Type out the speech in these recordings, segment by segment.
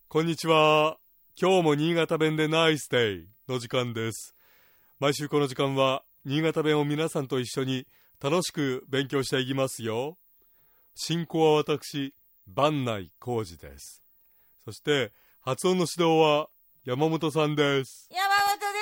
こんにちは。今日も新潟弁でナイスデイの時間です。毎週この時間は新潟弁を皆さんと一緒に楽しく勉強していきますよ。進行は私、番内浩二です。そして発音の指導は山本さんです。 山本です。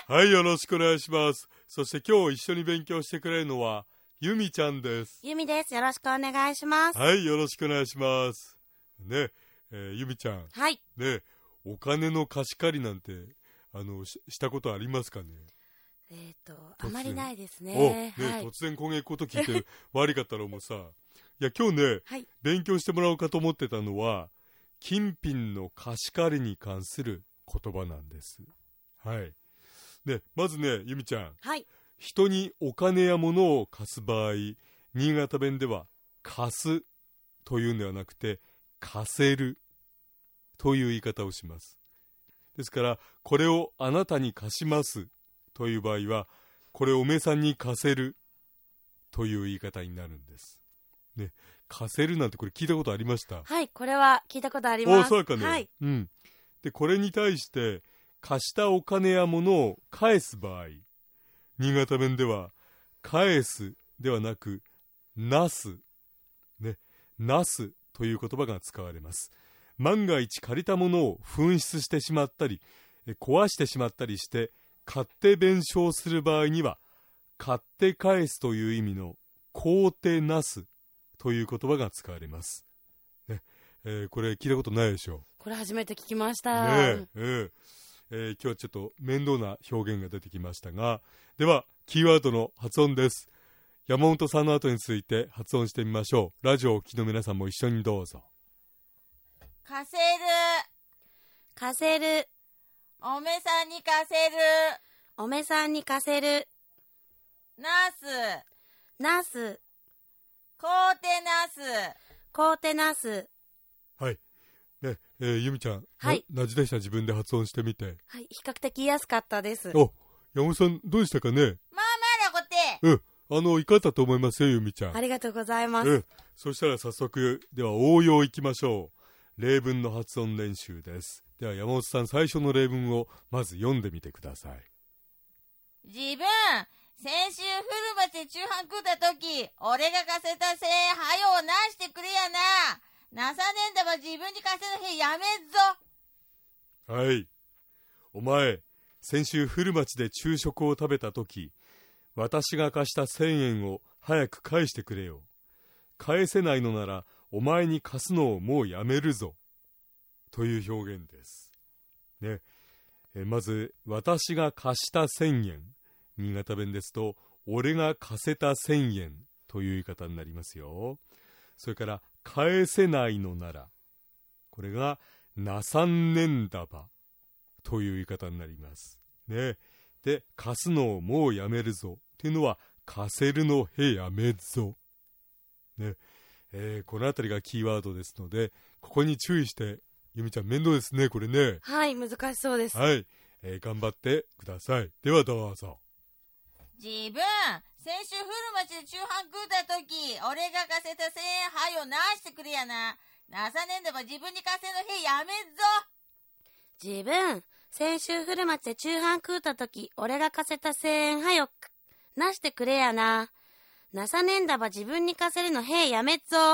はい、よろしくお願いします。そして今日一緒に勉強してくれるのはゆみちゃんです。 ゆみです。よろしくお願いします。 はい、よろしくお願いしますね。ゆみちゃん、 はいね、お金の貸し借りなんてしたことありますかね。 あまりないですね。 はい、突然こげこと聞いて悪かったらもうさ、いや今日ね、はい、勉強してもらおうかと思ってたのは金品の貸し借りに関する言葉なんです。はい。ね、まずね、ゆみちゃん、 はい、 人にお金や物を貸す場合、新潟弁では貸すというんではなくて貸せるという言い方をします。ですからこれをあなたに貸しますという場合は、これをおめさんに貸せるという言い方になるんです、ね、貸せるなんてこれ聞いたことありました？ はい、これは聞いたことあります。 そうかね、 はい、 でこれに対して貸したお金や物を返す場合、新潟弁では返すではなくなす、ね、なすという言葉が使われます。万が一借りたものを紛失してしまったり壊してしまったりして買って弁償する場合には、買って返すという意味の買うてなすという言葉が使われます、ね。これ聞いたことないでしょう。 これ初めて聞きました。 ね今日はちょっと面倒な表現が出てきましたが、ではキーワードの発音です。山本さんの後について発音してみましょう。ラジオをお聞きの皆さんも一緒にどうぞ。 貸せる、貸せる、おめさんに貸せる、おめさんに貸せる、なす、なす、こうてなす、こうてなす。 はい、ね、ゆみちゃん、 はい、 なじでした。自分で発音してみて。 はい、比較的言いやすかったです。 山本さんどうでしたかね。 まあまあなこて、いかったと思いますよ、ゆみちゃん。 ありがとうございます。 そしたら早速では応用いきましょう。例文の発音練習です。では山本さん、最初の例文をまず読んでみてください。 自分、先週古町で中飯食った時、俺が貸せた1000円はようなしてくれやな。なさねんだば自分に貸せのへやめっぞ。 はい。お前、先週古町で昼食を食べた時、私が貸した1000円を早く返してくれよ。返せないのならお前に貸すのをもうやめるぞという表現です、ね。まず私が貸した1000円、新潟弁ですと俺が貸せた1000円という言い方になりますよ。それから返せないのなら、これがなさんねんだばという言い方になります、ね。で貸すのをもうやめるぞというのは貸せるのへやめぞ、ね。このあたりがキーワードですので、ここに注意して。ゆみちゃん面倒ですね、これね。 はい、難しそうです。 はい、頑張ってください。ではどうぞ。 自分、先週古町で中飯食った時、俺が貸せた1000円はよなしてくれやな。なさねんだば自分に貸せのへやめっぞ。自分、先週古町で中飯食った時、俺が貸せた1000円はよなしてくれやな。なさねんだば自分に貸せるのへやめっぞ。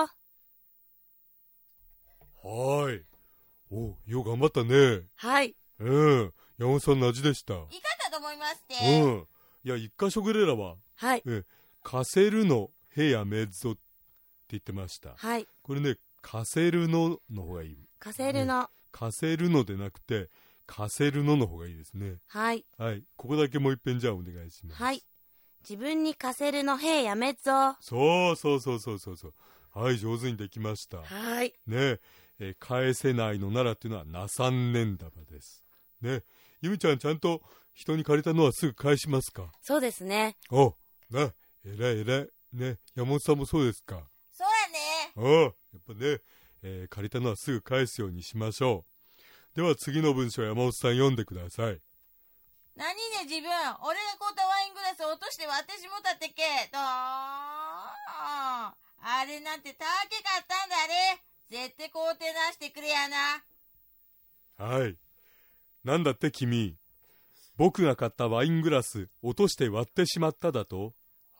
はい。よう頑張ったね。 はい。 山本さんの味でした。いかったと思いますって。 いや、一箇所ぐれらは、 はい。 貸せるのへやめっぞって言ってました。 はい。 これね、貸せるのの方がいい。 貸せるの。 貸せるのでなくて、貸せるのの方がいいですね。 はい。 はい。ここだけもう一遍じゃあお願いします。 はい。自分に貸せるのへやめっぞ。 そう。はい、上手にできました。 はい。 ね、返せないのならっていうのはなさんねんだばです。ね、ゆみちゃんちゃんと人に借りたのはすぐ返しますか？ そうですね。 えらいね。山本さんもそうですか？ そうやね。 やっぱね、借りたのはすぐ返すようにしましょう。では次の文章、山本さん読んでください。 何ね自分、俺が買ったワイングラスを落として割ってしもたってけ。あれなんて高かったんだね。 絶対買うてなしてくれやな。 はい。なんだって君、僕が買ったワイングラス落として割ってしまっただと？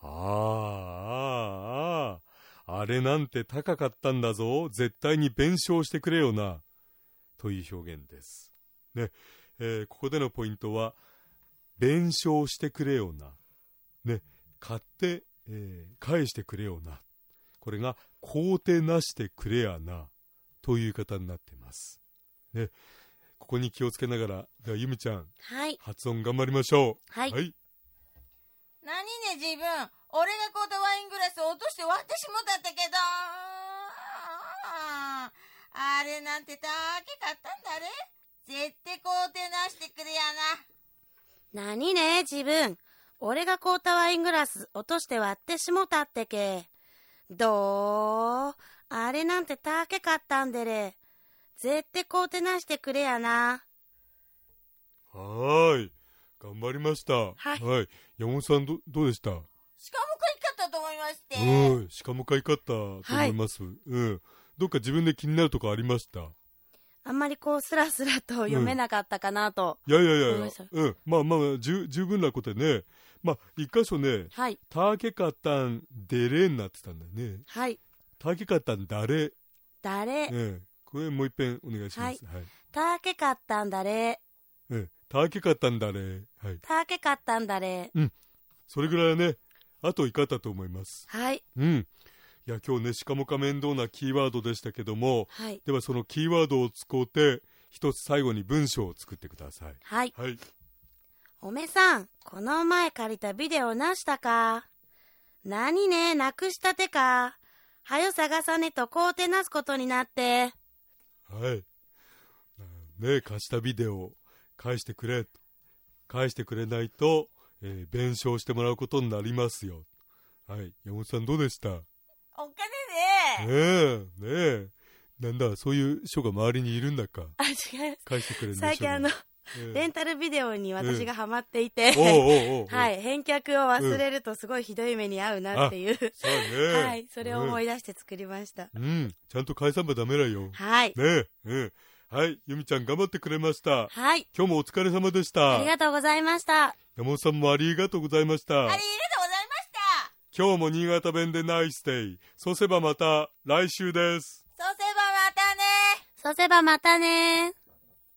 あれなんて高かったんだぞ。絶対に弁償してくれよな。という表現です。ね、ここでのポイントは、弁償してくれよな。ね、買って、返してくれよな。これが、買うてなしてくれやな。という言い方になっています。ね、ここに気をつけながら、ではゆみちゃん、 はい。 発音頑張りましょう。 はい。 何ね自分、俺が買うたワイングラス落として割ってしもたったけど、あれなんて高かったんだれ。絶対買うてなしてくれやな。 何ね自分、俺が買うたワイングラス落として割ってしもたってけ。どう？あれなんて高かったんでれ。絶対買うてなしてくれやな。 はーい。頑張りました。はい。山本さんどうでした？ しかも買いかったと思いまして。 しかも買いかったと思います。どっか自分で気になるとこありました？ あんまりこうスラスラと読めなかったかなと。 いや。まあ十分なことでね。まあ一箇所ね、高かったんでれになってたんだよね。 はい。 高かったんだれ。これもう一遍お願いします。 高かったんだれ。 高かったんだれ。 高かったんだれ。 それぐらいはね、あといかったと思います。 はい。 いや今日ねしかもか面倒なキーワードでしたけども、ではそのキーワードを使うて一つ最後に文章を作ってください。 はい。おめさん、この前借りたビデオなしたか？何ね、なくしたてか？はよ探さねとこうてなすことになって。 貸したビデオ返してくれと。返してくれないと、弁償してもらうことになりますよ。山本さんどうでした？ お金ね。 なんだそういう書が周りにいるんだか。 違う。 返してくれるんでしょう。 最近レンタルビデオに私がハマっていて、返却を忘れるとすごいひどい目に遭うなっていう、それを思い出して作りました。 ちゃんと返さんばダメだよ。ゆみちゃん頑張ってくれました。今日もお疲れ様でした。 ありがとうございました。 山本さんもありがとうございました。 ありがとうございました。 今日も新潟弁でナイスデイ。そうせばまた来週です。 そうせばまたね。 そうせばまたね。